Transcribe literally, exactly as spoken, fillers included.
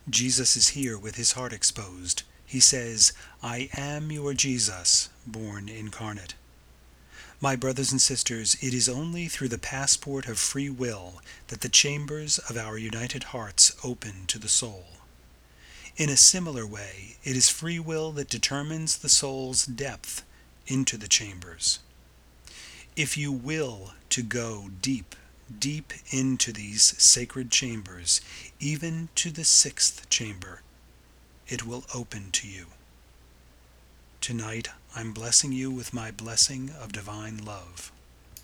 Jesus is here with his heart exposed. He says, "I am your Jesus, born incarnate." My brothers and sisters, it is only through the passport of free will that the chambers of our united hearts open to the soul. In a similar way, it is free will that determines the soul's depth into the chambers. If you will to go deep, deep into these sacred chambers, even to the sixth chamber, it will open to you. Tonight I'm blessing you with my blessing of divine love.